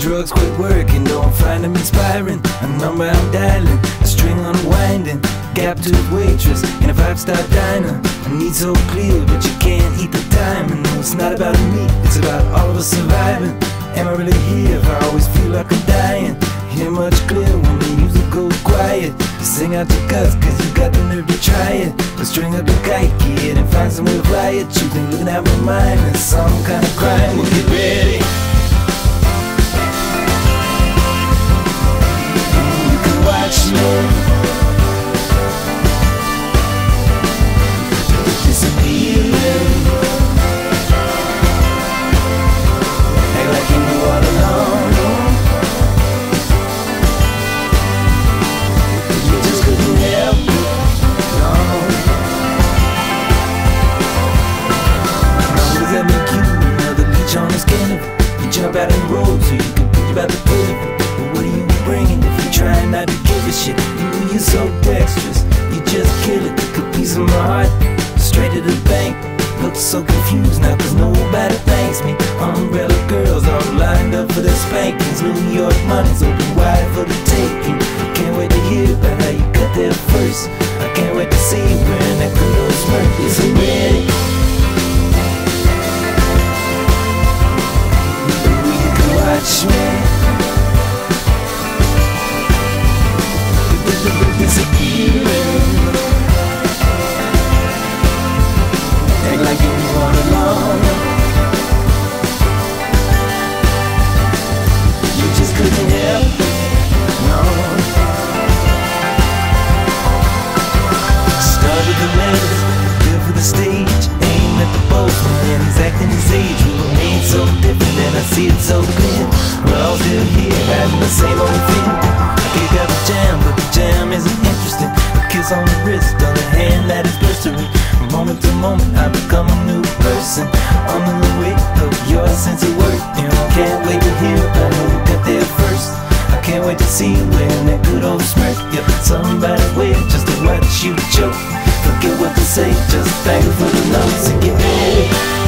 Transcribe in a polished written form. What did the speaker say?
drugs quit working, don't find them inspiring. A number I'm dialing, a string unwinding. Gap to the waitress in a five-star diner. I need so clear, but you can't eat the time. And no, it's not about me, it's about all of us surviving. Am I really here if I always feel like I'm dying? Hear much clearer when the music goes quiet. Sing out your guts, cause you got the nerve to try it. But string up a kite, kid, and find some way to fly it. You've been looking at my mind and some kind of crime. Well, get ready. You can watch me disappearing. Act like you knew all along. You just couldn't help it, no. Now does that make you another leech on this canopy? You jump out and roll so you can think about the benefit. But what are you bringing if you're trying not to give a shit? You're so dexterous, you just kill it. Took a piece of my heart straight to the bank. Look so confused now cause nobody thanks me. Umbrella girls all lined up for their spankings. New York money's open wide for the taking. I can't wait to hear about how you got there first. I can't wait to see you wearing that good old smirk. Is it ready? You can watch me disappearing. Act like you knew all along. You just couldn't help it, no. Start with the letters, good for the stage. Aim at the postman and he's acting his age. We were made so different and I see it so clear. We're all still here having the same old thing. I kick out the jam, but the jam isn't interesting. A kiss on the wrist, on the hand that is blistering. Moment to moment, I become a new person. Under the weight of your sense of worth. And I can't wait to hear about how you got there first. I can't wait to see you wearing that good old smirk. Yep, somebody wait just to watch you choke. Forget what to say, just thank you for the notes and get ready.